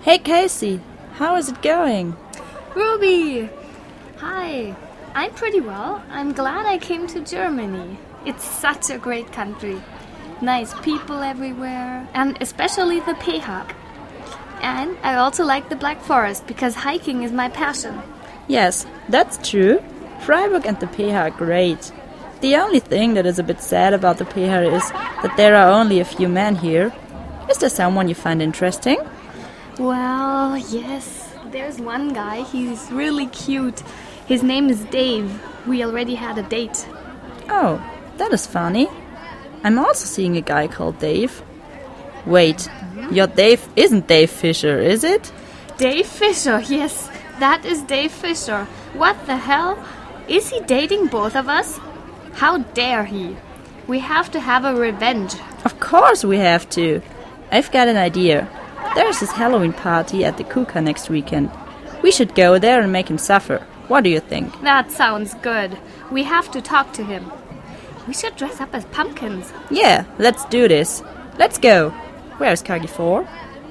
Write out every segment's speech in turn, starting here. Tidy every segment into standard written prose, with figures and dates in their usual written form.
Hey Casey, how is it going? Ruby! Hi. I'm pretty well. I'm glad I came to Germany. It's such a great country. Nice people everywhere, and especially the Pehag. And I also like the Black Forest because hiking is my passion. Yes, that's true. Freiburg and the Pehag are great. The only thing that is a bit sad about the Pehag is that there are only a few men here. Is there someone you find interesting? Well, yes. There's one guy. He's really cute. His name is Dave. We already had a date. Oh, that is funny. I'm also seeing a guy called Dave. Wait, your Dave isn't Dave Fisher, is it? Dave Fisher, yes. That is Dave Fisher. What the hell? Is he dating both of us? How dare he? We have to have a revenge. Of course we have to. I've got an idea. There's this Halloween party at the Kuka next weekend. We should go there and make him suffer. What do you think? That sounds good. We have to talk to him. We should dress up as pumpkins. Yeah, let's do this. Let's go. Where's Kagi 4?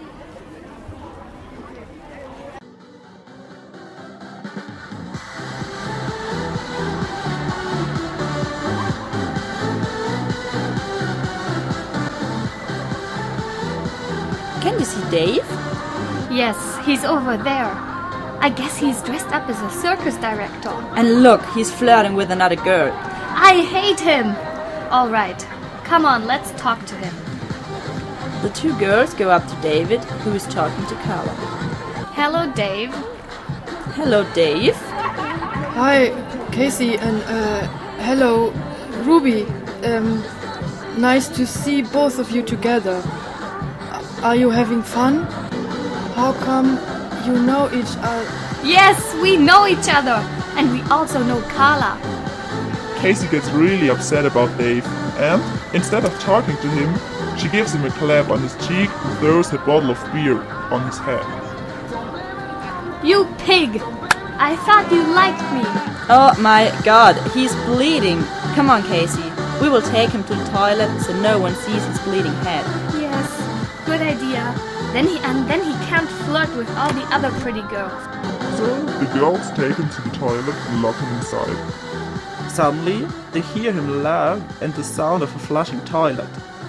Can you see Dave? Yes, he's over there. I guess he's dressed up as a circus director. And look, he's flirting with another girl. I hate him! All right, come on, let's talk to him. The two girls go up to David, who is talking to Carla. Hello, Dave. Hello, Dave. Hi, Casey, and hello, Ruby. Nice to see both of you together. Are you having fun? How come you know each other? Yes, we know each other, and we also know Carla. Casey gets really upset about Dave, and instead of talking to him, she gives him a clap on his cheek and throws a bottle of beer on his head. You pig! I thought you liked me. Oh my god, he's bleeding. Come on, Casey. We will take him to the toilet so no one sees his bleeding head. Yes, good idea. Then he can't flirt with all the other pretty girls. So the girls take him to the toilet and lock him inside. Suddenly, they hear him laugh and the sound of a flushing toilet.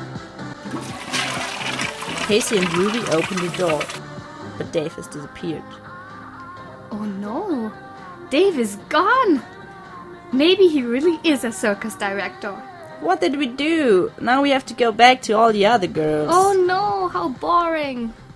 Casey and Ruby open the door, but Dave has disappeared. Oh no, Dave is gone. Maybe he really is a circus director. What did we do? Now we have to go back to all the other girls. Oh no, how boring.